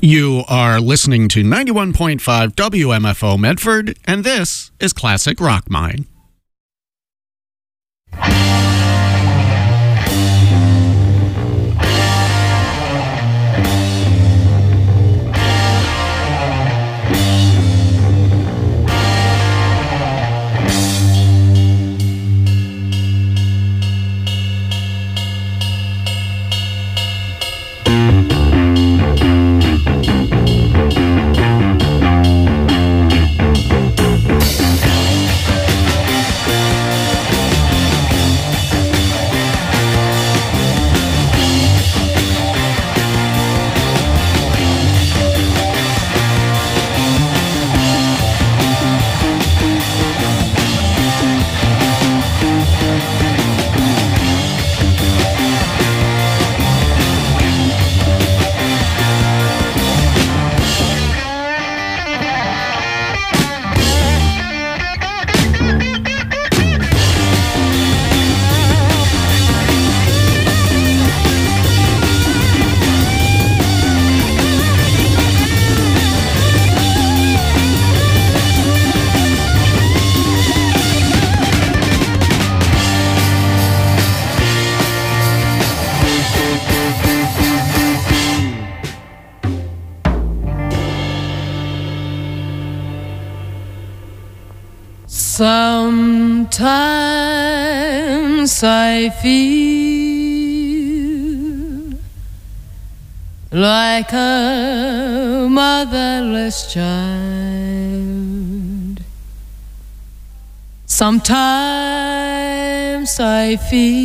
You are listening to 91.5 WMFO Medford, and this is Classic Rock Mine. Sometimes I feel like a motherless child. Sometimes I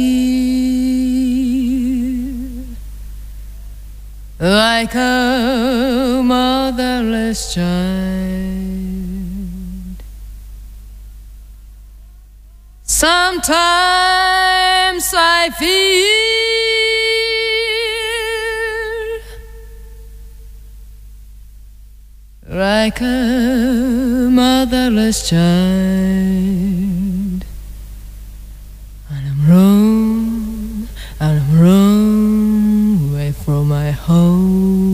feel like a motherless child. Sometimes I feel like a motherless child, and I'm wrong away from my home.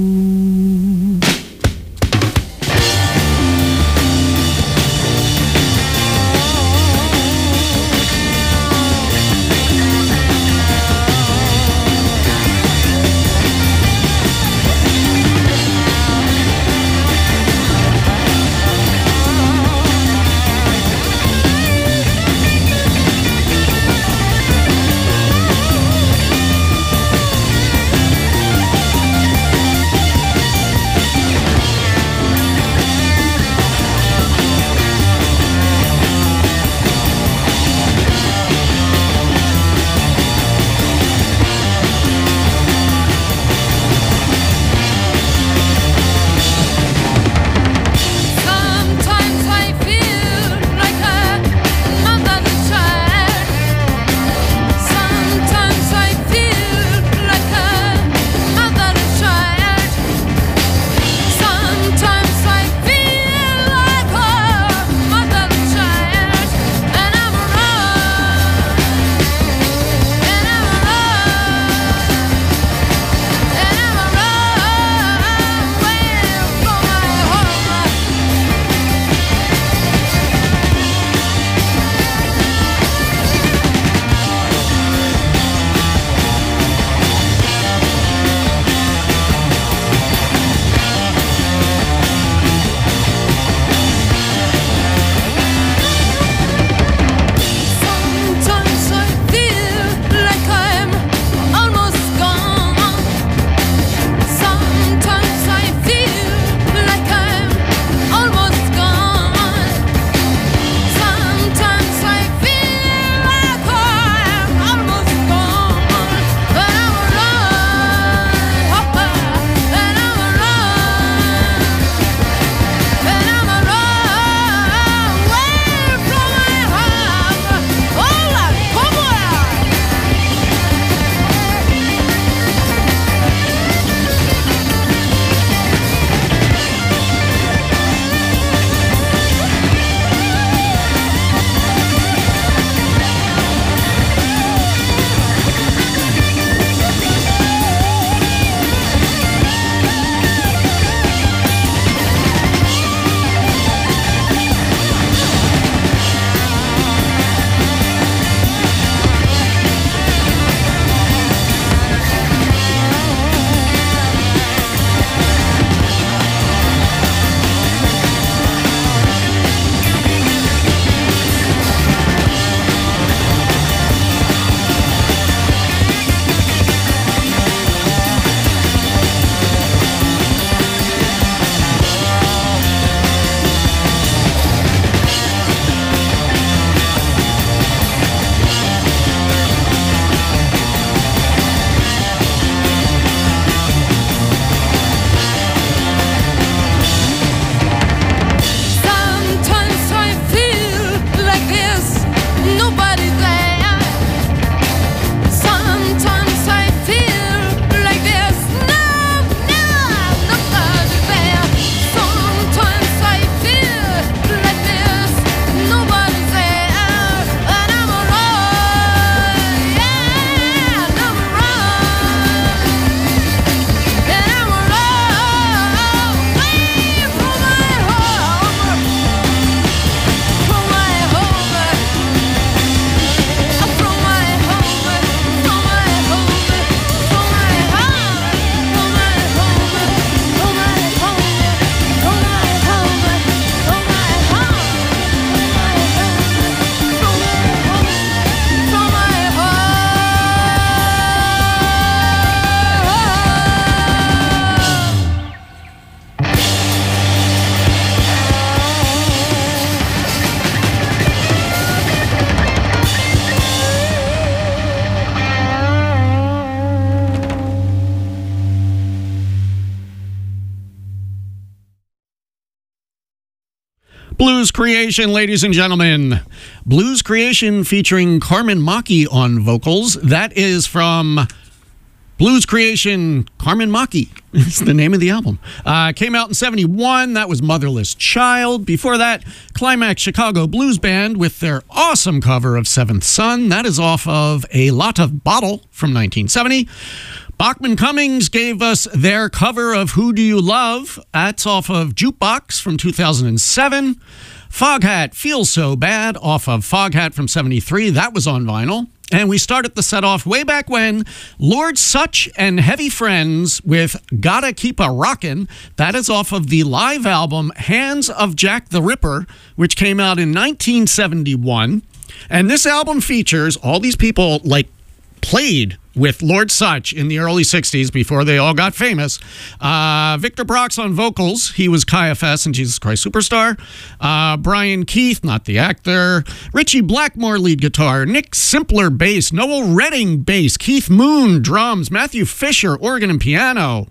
Blues Creation, ladies and gentlemen. Blues Creation featuring Carmen Maki on vocals. That is from Blues Creation, Carmen Maki. It's the name of the album. Came out in 71. That was Motherless Child. Before that, Climax Chicago Blues Band with their awesome cover of Seventh Son. That is off of A Lot of Bottle from 1970. Bachman Cummings gave us their cover of Who Do You Love? That's off of Jukebox from 2007. Foghat, Feels So Bad, off of Foghat from 73. That was on vinyl. And we started the set off way back when, Lord Sutch and Heavy Friends with Gotta Keep a Rockin'. That is off of the live album Hands of Jack the Ripper, which came out in 1971. And this album features all these people like played with Lord Sutch in the early 60s before they all got famous. Victor Brox on vocals. He was Caiaphas in Jesus Christ Superstar. Brian Keith, not the actor. Richie Blackmore, lead guitar. Nick Simpler, bass. Noel Redding, bass. Keith Moon, drums. Matthew Fisher, organ and piano.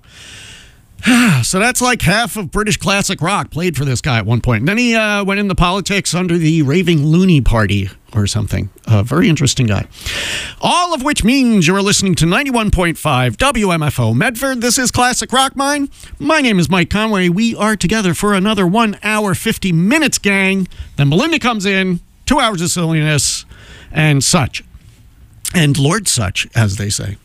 So that's like half of British classic rock played for this guy at one point. And then he went into politics under the Raving Loony Party or something. A very interesting guy. All of which means you're listening to 91.5 WMFO Medford. This is Classic Rock Mine. My name is Mike Conway. We are together for another 1 hour, 50 minutes, gang. Then Melinda comes in, 2 hours of silliness, and such. And Lord Sutch, as they say.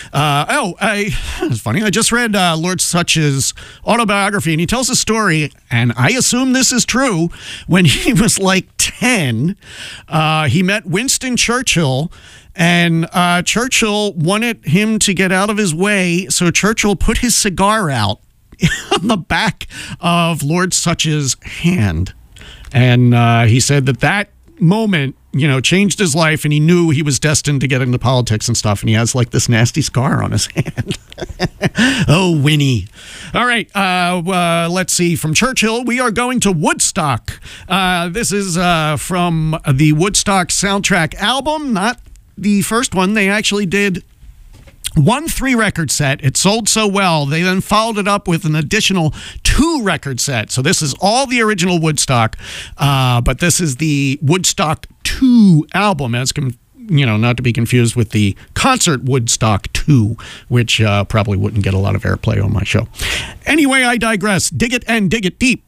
It's funny. I just read Lord Sutch's autobiography, and he tells a story, and I assume this is true. When he was like 10, he met Winston Churchill, and Churchill wanted him to get out of his way, so Churchill put his cigar out on the back of Lord Sutch's hand. And he said that moment, changed his life, and he knew he was destined to get into politics and stuff, and he has like this nasty scar on his hand. Oh, Winnie. All right, let's see. From Churchill, we are going to Woodstock. This is from the Woodstock soundtrack album, not the first one. They actually did 1 3-record set. It sold so well, they then followed it up with an additional 2-record set. So this is all the original Woodstock, but this is the Woodstock 2 album, as not to be confused with the concert Woodstock 2, which probably wouldn't get a lot of airplay on my show. Anyway, I digress. Dig it and dig it deep.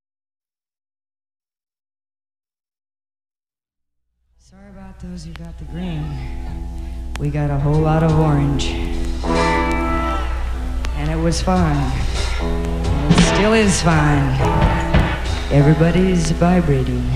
Sorry about those who got the green. We got a whole lot of orange. And it was fine. And it still is fine. Everybody's vibrating.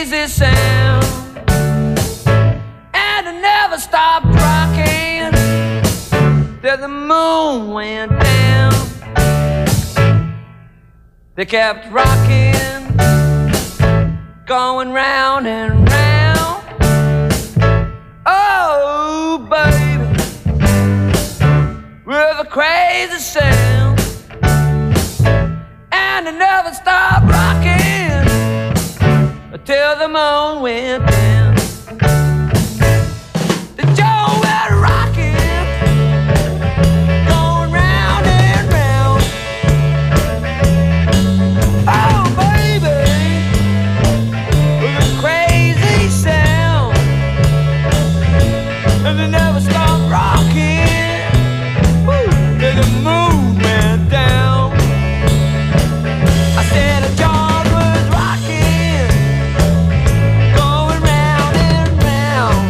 crazy sound, and it never stopped rocking till the moon went down. They kept rocking, going round and round. Oh, baby, with a crazy sound, and it never stopped rocking until the moon went down. The Joe went rocking, going round and round. Oh, baby, with a crazy sound, and it never stopped rocking till the moon went down. I said a John was rocking, going round and round.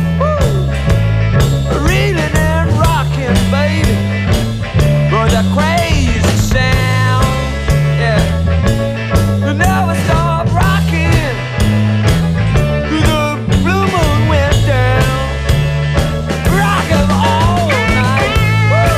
Woo! Reeling and rocking, baby, for the crazy sound. Yeah, it never stopped rocking till the blue moon went down. Rocking all night. Woo!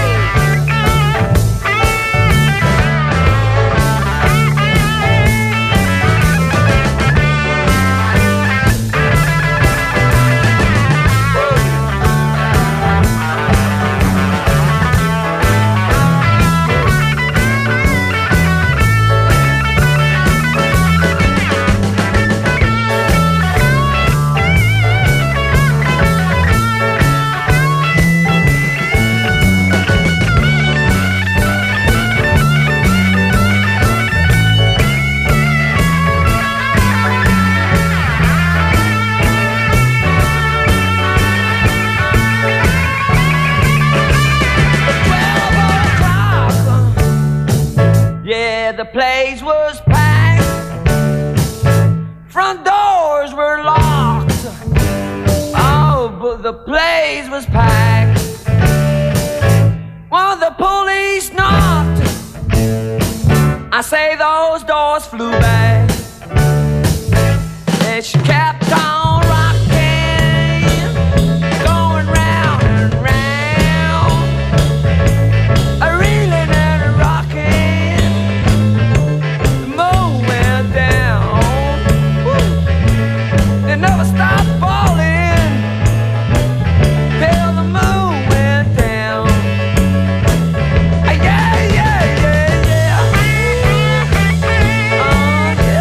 Yeah, the place was packed, front doors were locked. Oh, but the place was packed. When the police knocked, I say those doors flew back. And she kept on rocking, going round and round, reeling and rocking. The moon went down. Woo. It never stopped falling till the moon went down. Yeah, yeah, yeah, yeah. Oh, yeah.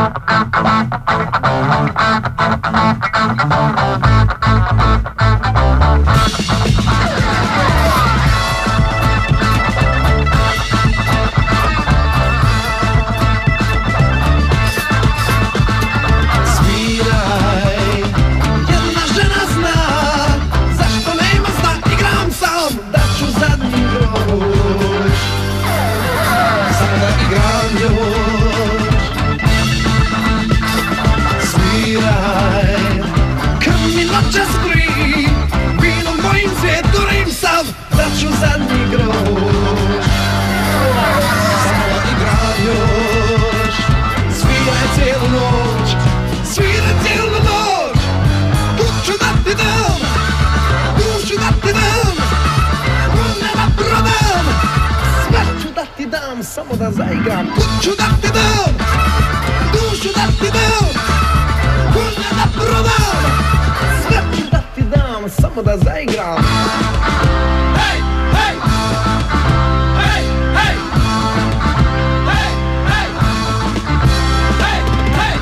Samo da zaigram, kuću da ti dam, dušu da ti dam, konja da prodam, sve ću da ti dam, samo da zaigram. Hej, hej, hej, hej, hej, hej, hej, hej.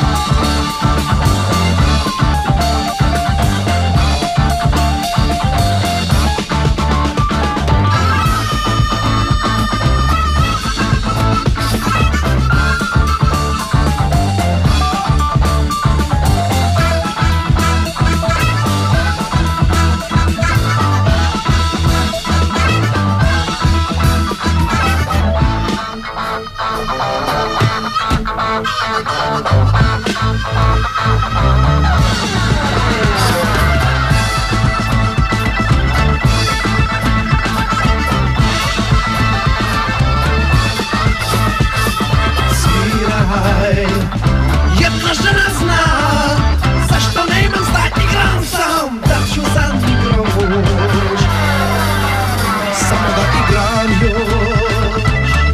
Jedna žena zna zašto ne imam stak, igram sam, da ću zadnji grož, samo da igram još.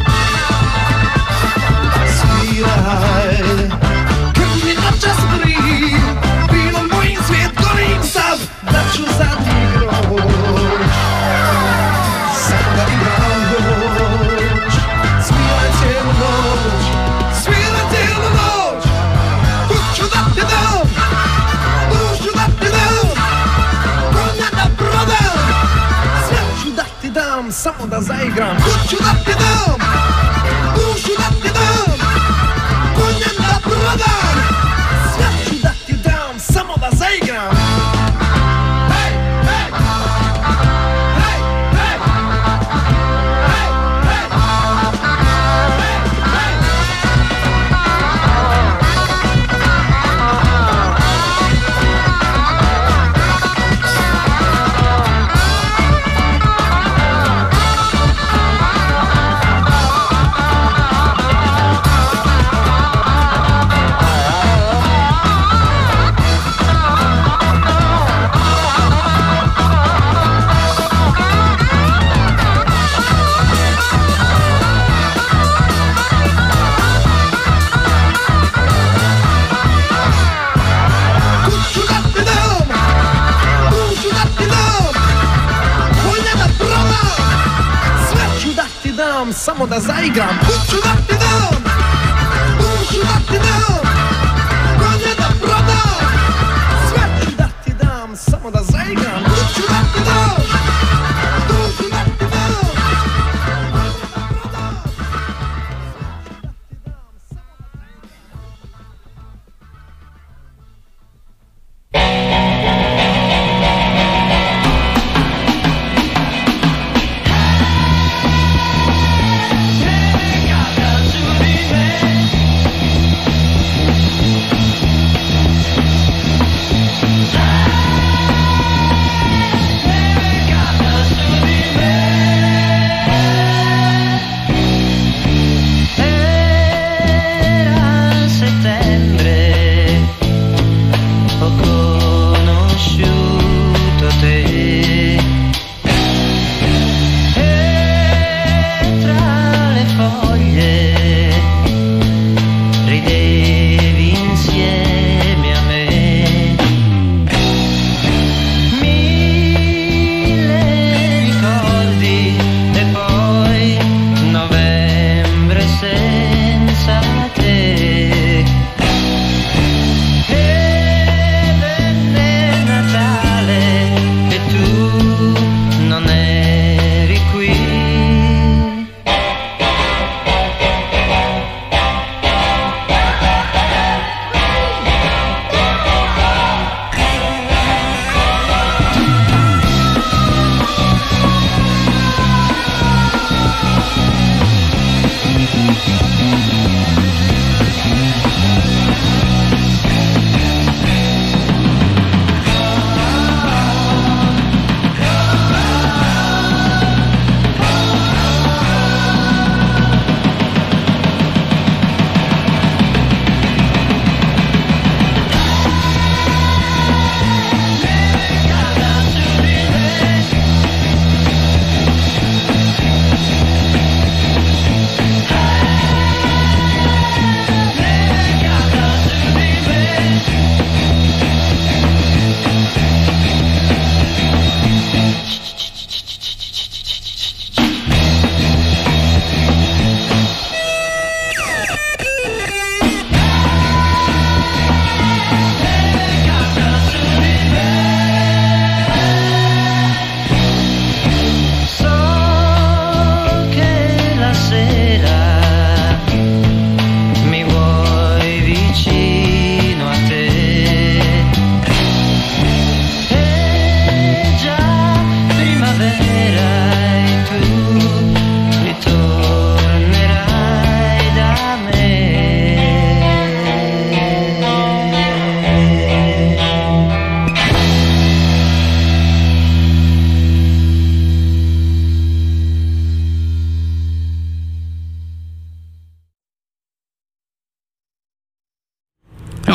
Sviraj, kad mi noćas gri, bilom mojim svijet gorim sav, da ću zadnji grož, samo da igram još. Sviraj cijelu noć, sviraj cijelu noć, kuću da ti dam, dušu da ti dam, konja da prodam, sve ću da ti dam, samo da zaigram. Kuću da ti dam, dušu da ti dam, konja da prodam, sve ću da ti dam, samo da zaigram. Hej, hej, hej, hej, hej, hej, hej, hej. Kuću da ti dam, dušu da ti dam, konja da prodam, sve ću da ti dam, samo da zaigram. Kuću da ti dam, dušu da ti dam, konja da prodam, sve ću da ti dam, samo da zaigram. Kuću da ti dam, dušu da ti dam, konja da prodam, sve ću da ti dam, samo da zaigram. Take out the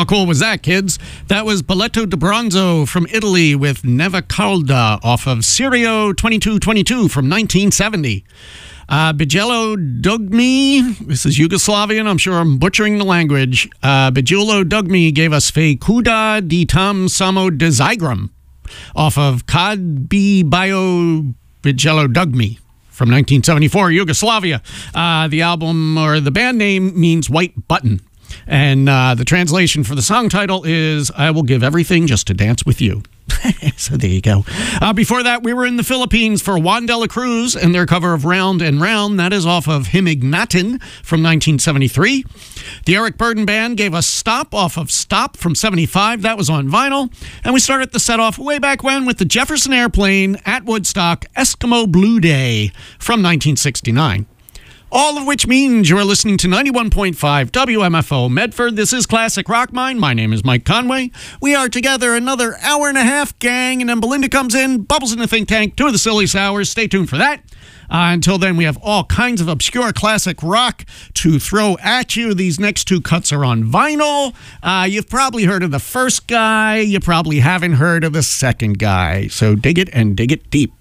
How cool was that, kids? That was Balletto di Bronzo from Italy with Neva Calda off of Sirio 2222 from 1970. Bijello Dugmi, this is Yugoslavian, I'm sure I'm butchering the language. Bijello Dugmi gave us Fe Kuda di Tam Samo de Zygram off of Kad Bi Bio Bijello Dugmi from 1974, Yugoslavia. The album or the band name means white button. And the translation for the song title is I Will Give Everything Just to Dance With You. So there you go. Before that, we were in the Philippines for Juan de la Cruz and their cover of Round and Round. That is off of Himignatin from 1973. The Eric Burden Band gave us Stop off of Stop from 75. That was on vinyl. And we started the set off way back when with the Jefferson Airplane at Woodstock Eskimo Blue Day from 1969. All of which means you're listening to 91.5 WMFO Medford. This is Classic Rock Mine. My name is Mike Conway. We are together another hour and a half, gang, and then Belinda comes in, bubbles in the think tank, 2 of the Silly Sours. Stay tuned for that. Until then, we have all kinds of obscure classic rock to throw at you. These next 2 cuts are on vinyl. You've probably heard of the first guy. You probably haven't heard of the second guy. So dig it and dig it deep.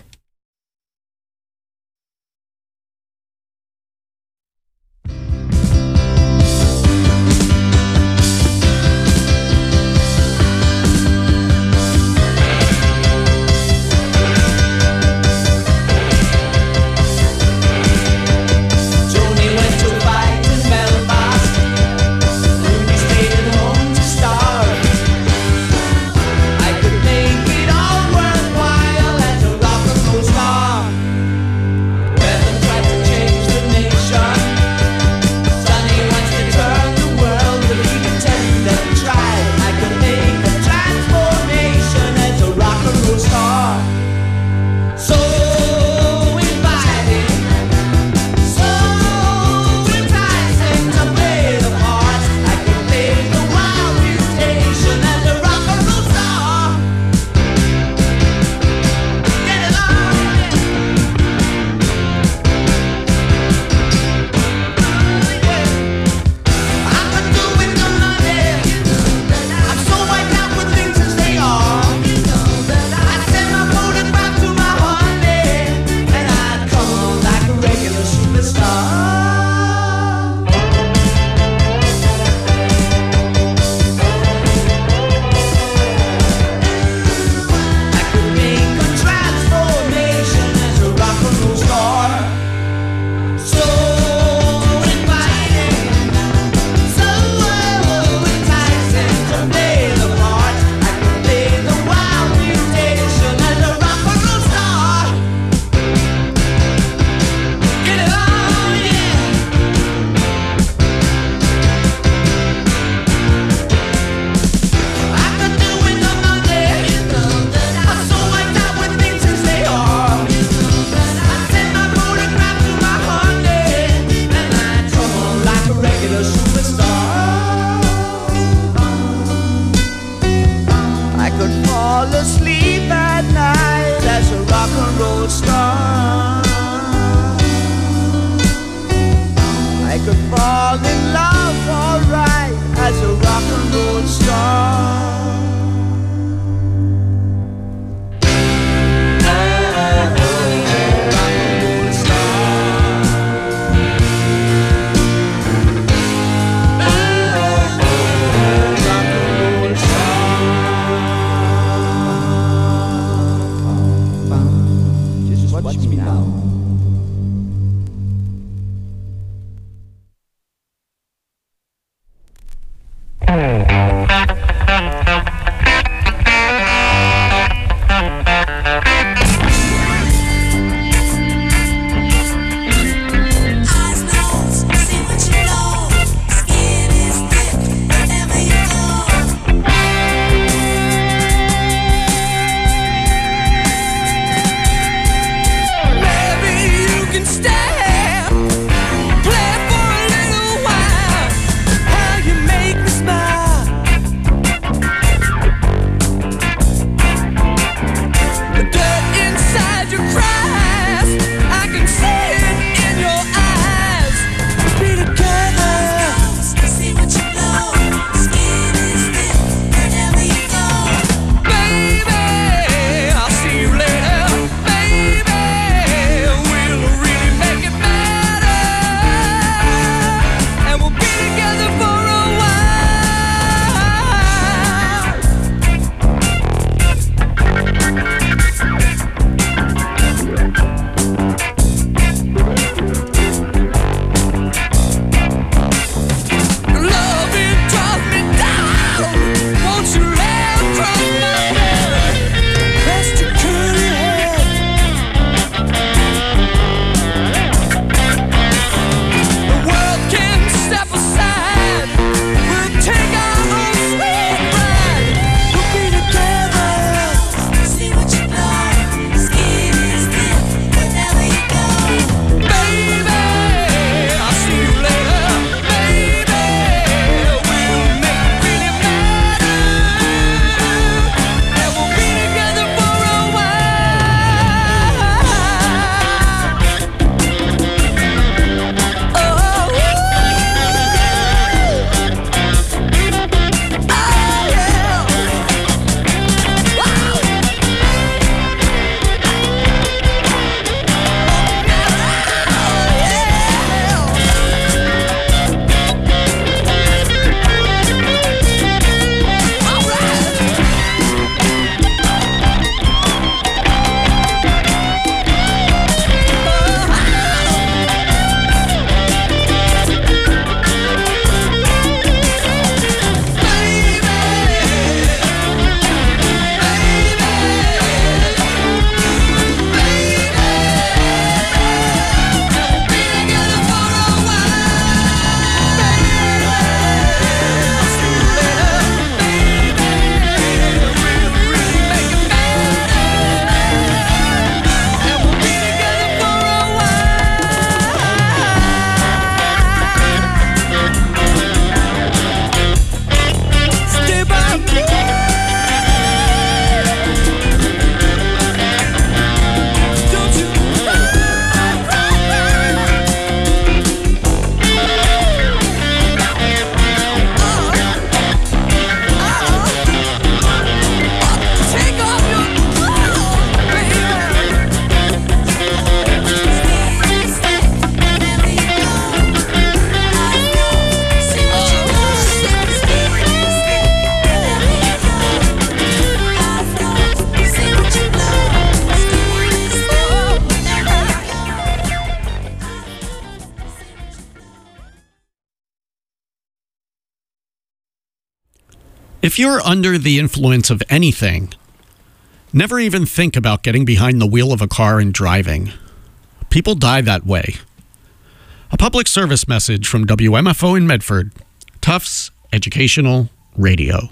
If you're under the influence of anything, never even think about getting behind the wheel of a car and driving. People die that way. A public service message from WMFO in Medford, Tufts Educational Radio.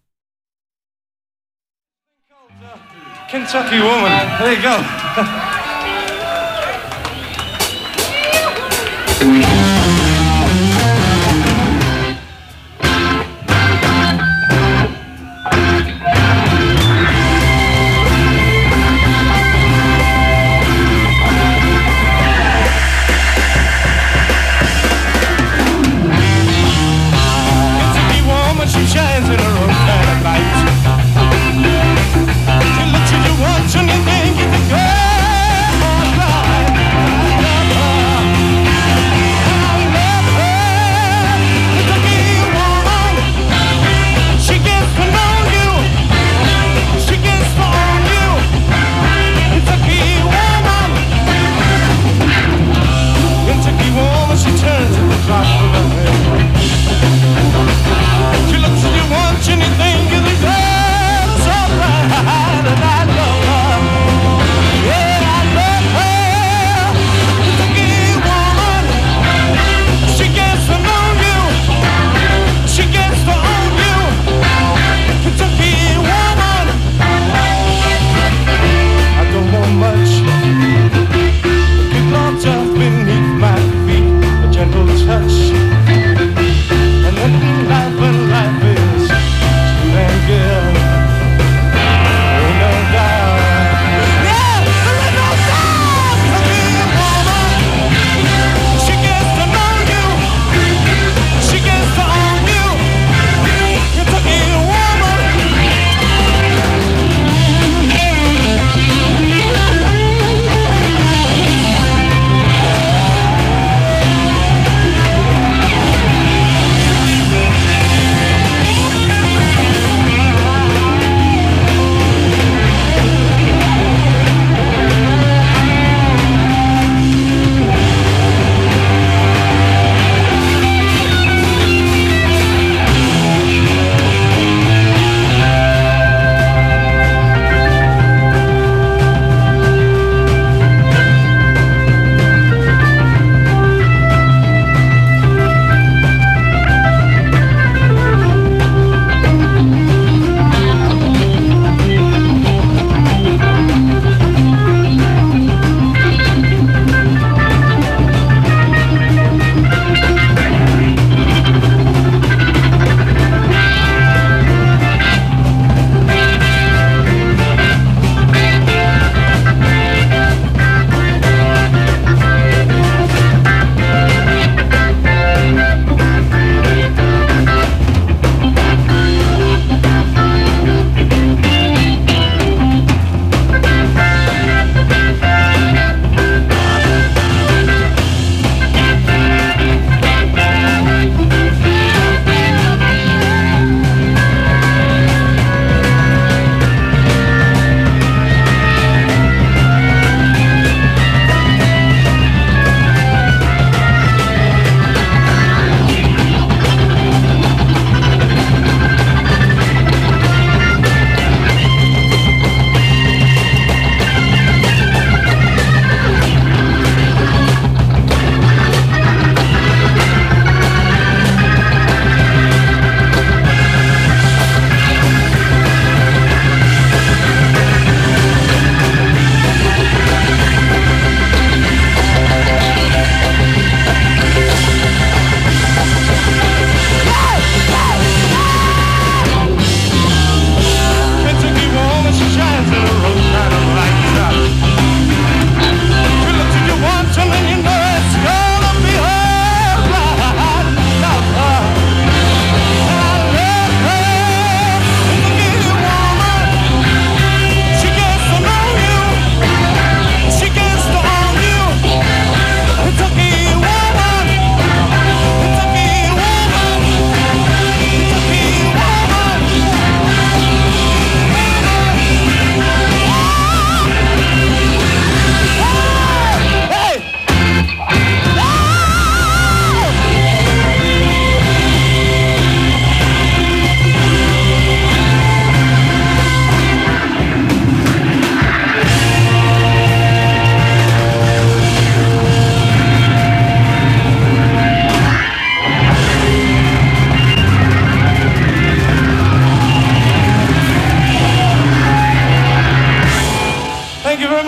Kentucky woman. There you go. Kentucky woman, she shines in her own kind of light. She looks at you once and you think it's a girl.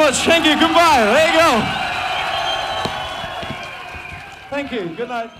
much. Thank you. Goodbye. There you go. Thank you. Good night.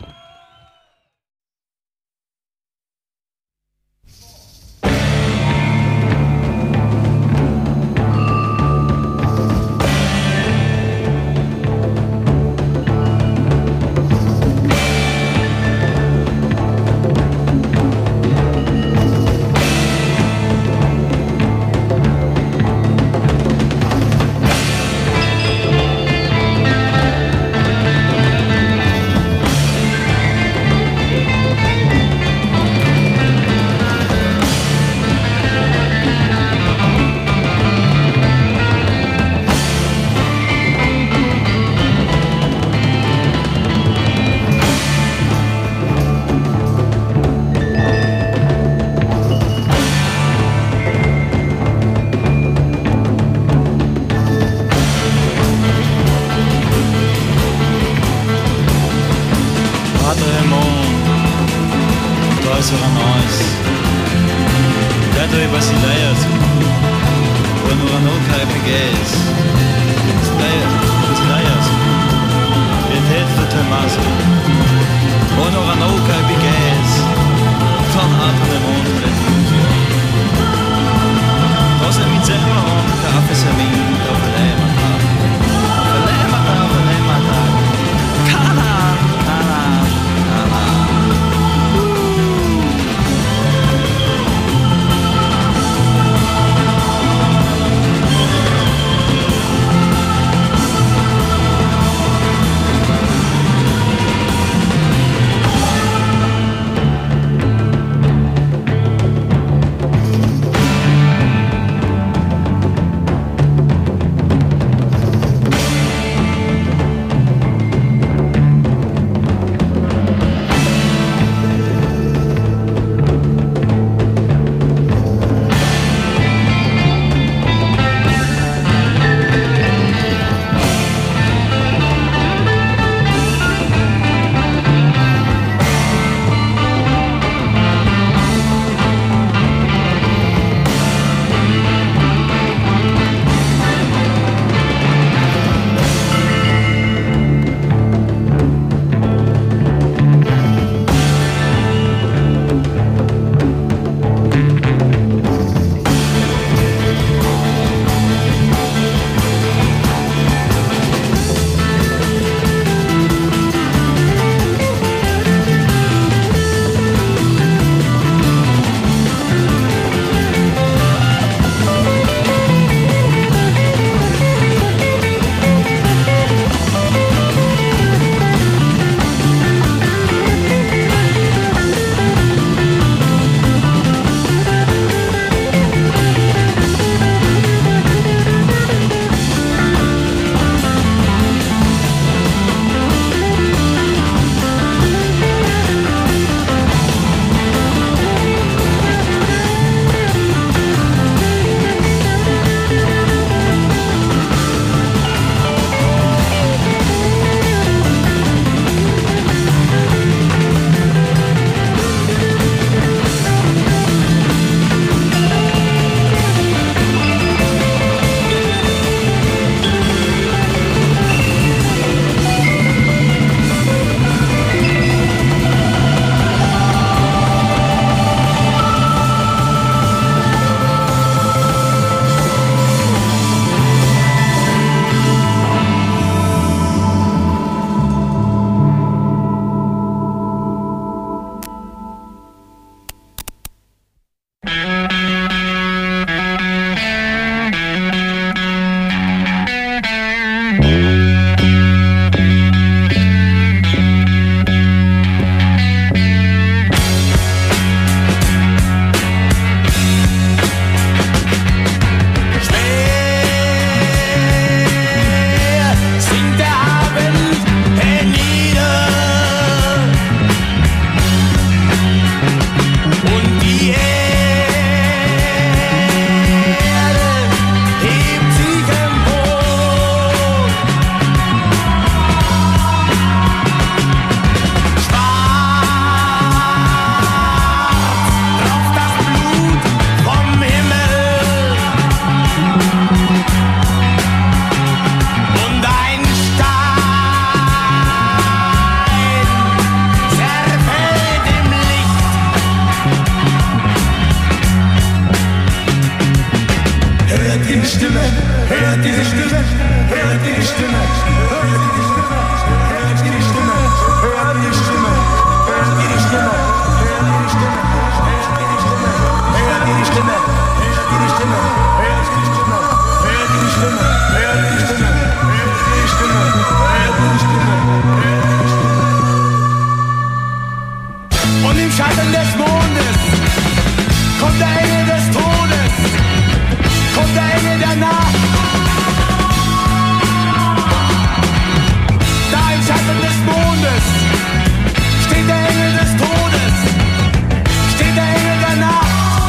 Und im Schatten des Mondes kommt der Engel des Todes, kommt der Engel der Nacht. Da im Schatten des Mondes steht der Engel des Todes, steht der Engel der Nacht.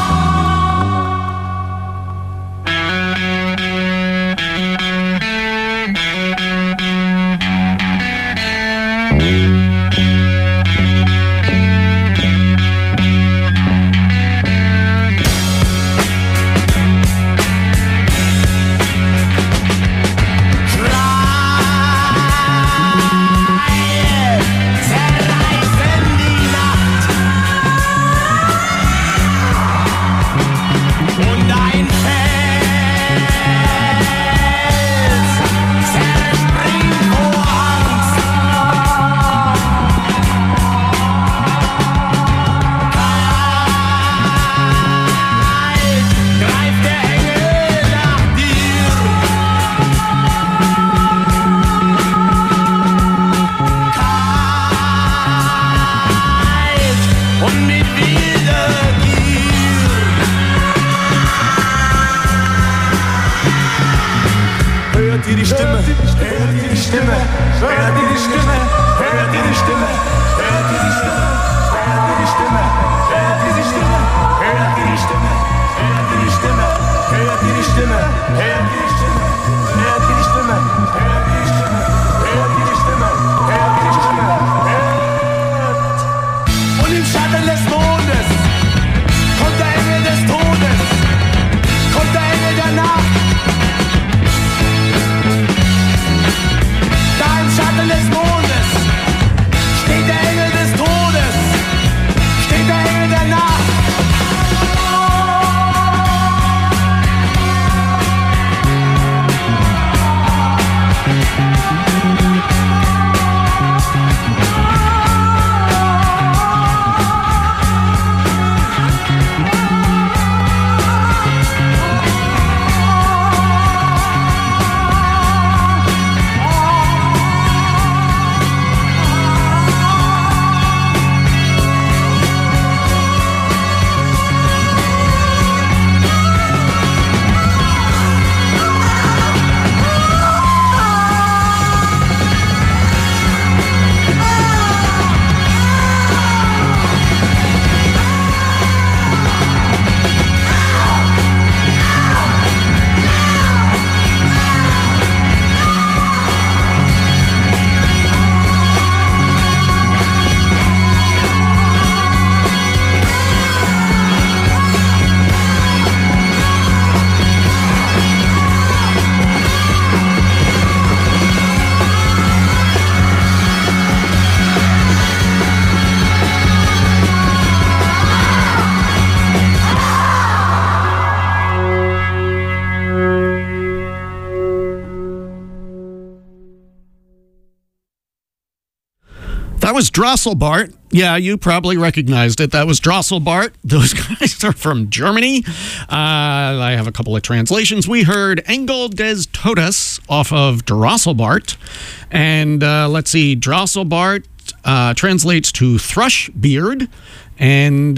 That was Drosselbart. Yeah, you probably recognized it. That was Drosselbart. Those guys are from Germany. I have a couple of translations. We heard Engel des Todes off of Drosselbart. And let's see, Drosselbart translates to thrush beard. And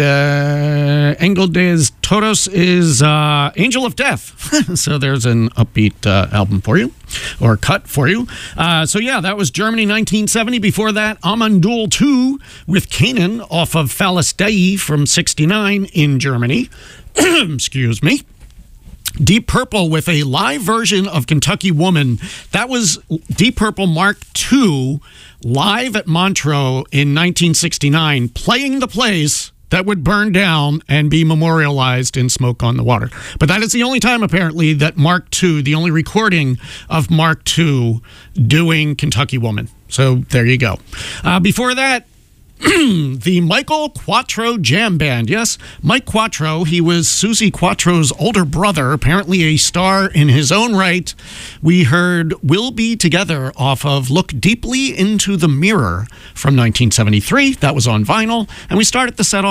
Engel des Todos is Angel of Death. So there's an upbeat album for you, or cut for you. So yeah, that was Germany 1970. Before that, Amandul 2 with Canaan off of Phallus Dei from 69 in Germany. Excuse me. Deep Purple with a live version of Kentucky Woman. That was Deep Purple Mark II live at Montreux in 1969, playing the place that would burn down and be memorialized in Smoke on the Water. But that is the only time, apparently, that Mark II, the only recording of Mark II doing Kentucky Woman. So there you go. Before that, the Michael Quattro Jam Band. Yes, Mike Quattro. He was Susie Quattro's older brother, apparently a star in his own right. We heard We'll Be Together off of Look Deeply Into the Mirror from 1973. That was on vinyl. And we started the set off